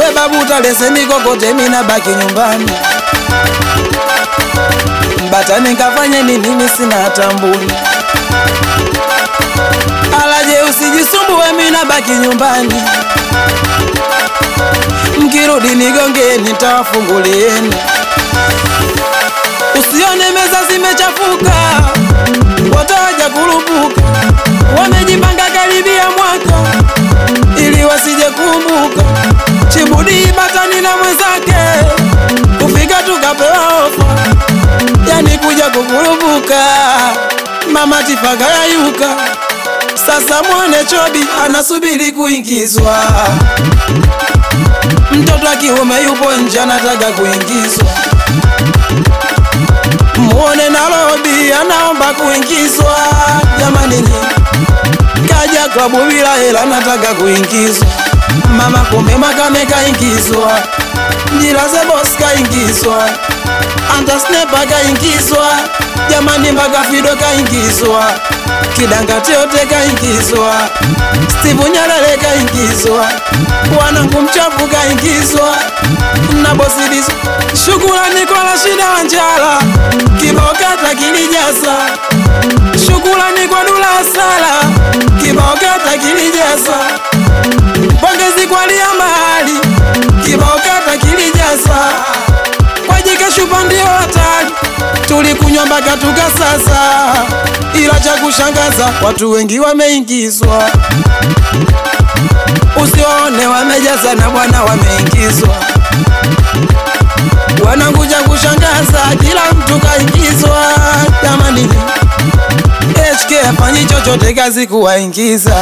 we babu taleseni kokote mina baki nyumbani. Mbatani kafanye nini mimi sina tambuni. Alaje usijisumbue mina baki nyumbani. Mkirudi nigongeni nitawafungulieni. Usione meza zimechafuka, wataja kurupuka. Wamejipanga karibia mwaka ili wasije kumbuka. Chibudi Batani na mwenzake kufika tukapewa ofa, yani kuja kukurupuka. Mama Tifaga yayuka, sasa muone Chobi anasubiri kuingizwa. Mtoto wa kiume yupo nje anataka kuingizwa. Muone Nairobi anaomba kuingizwa. Jamani nyinyi kaja klabu bila hela anataka kuingizwa. Mama Kombe Makame kaingizwa. Jilaze Boss kaingizwa. Anta Sniper kaingizwa. Jamani mpaka Fido kaingizwa. Kidanga yote kaingizwa. Steve Nyalele kaingizwa. Wanangu Mchafu kaingizwa. Na Bosi Dizo. Shukrani kwa Rashida Wanjala, kibao kata kilijaza. Shukrani kwa Dula Sala, kibao kata kilijaza. Pongezi kwa Lia Mahali, kibao kata kilijaza. Kwa Jike Shupa ndio hatari, tulikunywa mpaka tukasasa. Ila cha kushangaza watu wengi wameingizwa. Usione wamejaza na bwana wameingizwa. Wananguja kushangaza kila mtu kaingizwa. Jamani HK afanyi chochote kazi kuwaingiza.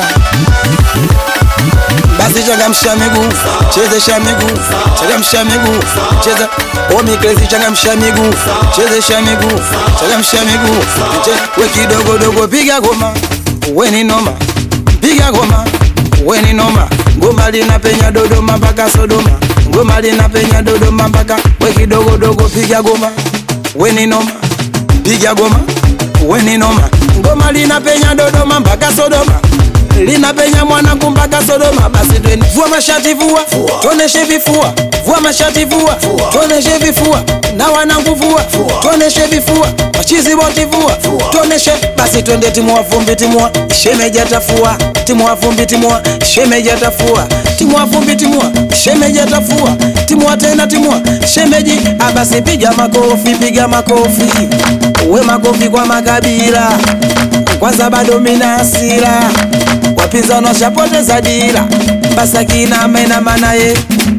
Basi changamsha miguu, chezesha miguu, changamsha miguu, cheza Omi Crazy changamsha miguu, chezesha miguu, changamsha miguu. We kidogo dogo piga goma, we ni noma. Piga goma, we ni noma. Ngoma linapenya Dodoma mpaka Sodoma. Ngoma linapenya Dodoma mpaka. We kidogo dogo piga goma, we ni noma. Piga goma, we ni noma. Ngoma linapenya Dodoma mpaka Sodoma. Linapenya Mwanangu mpaka Sodoma. Basi twende vua mashati vua, tuoneshe vifua. Vua mashati vua, tuoneshe vifua. Na wanangu vua, tuoneshe vifua. Machizi boti vua, tuoneshe. Basi twende timua vumbi timua, shemeji atafua. Timua vumbi timua, shemeji atafua. Timua vumbi timua, shemeji atafua. Timua tena timua, shemeji. Basi piga makofi, piga makofi. Uwe makofi kwa makabila. Kwanza bado mina hasira, wapinzani washapoteza dira. Basa kina mena manaye,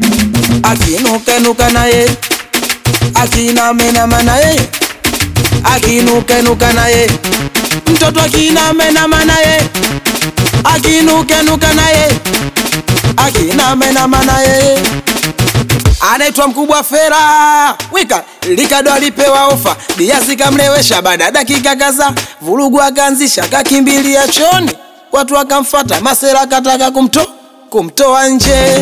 akinuka nuka naye. Akina mena manaye, akinuka nuka naye. Mtoto akina mena manaye, akinuka nuka naye. Akina mena manaye. Anaitwa Mkubwa Fera. Wika Likado alipewa ofa, biazi kamlewesha baada dakika kaza. Vurugu akaanzisha kakimbilia choni. Watu wakamfuata masera kataka kumtoa nje.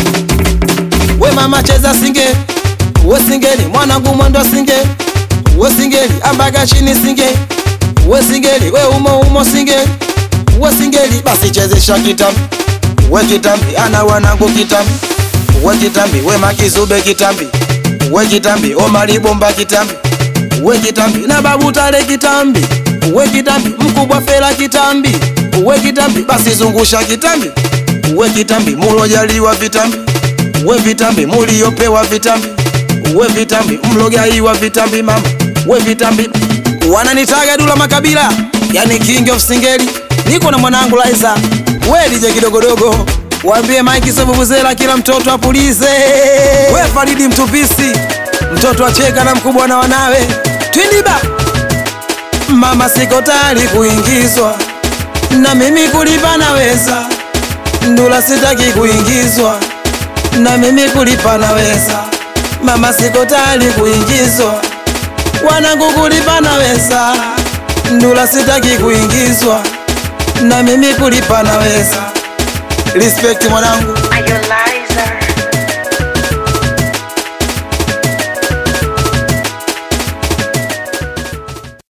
We mama cheza singe, we singeli mwanangu mwendo singe. We singeli ambaga chini singe. We singeli we umo singe. We singeli basi chezesha kitambi. We kitambi ana wanangu kitambi. We kitambi we Makizube kitambi. We kitambi Omari Bomba kitambi. We kitambi na Babu Tale kitambi. We kitambi Mkubwa Fera kitambi. We kitambi basi zungusha kitambi. We kitambi mulojaliwa vitambi. We vitambi muliopewa vitambi. We vitambi mlogaiwa vitambi mama. We vitambi wananitaga Dula Makabila, yani King of Singeli. Niko na mwanangu Laiza. We DJ kidogodogo, waambie Mike Sebubuzela kila mtoto apulize. We Faridi Mtupisi, mtoto acheka na mkubwa na wanawe. Twindiba mama siko tayari kuingizwa, na mimi kulipa naweza. Ndula sitaki kuingizwa, na mimi kulipa naweza. Mama siko tayari kuingizwa, wanangu kulipa naweza. Ndula sitaki kuingizwa, na mimi kulipa naweza. Respect mwanangu.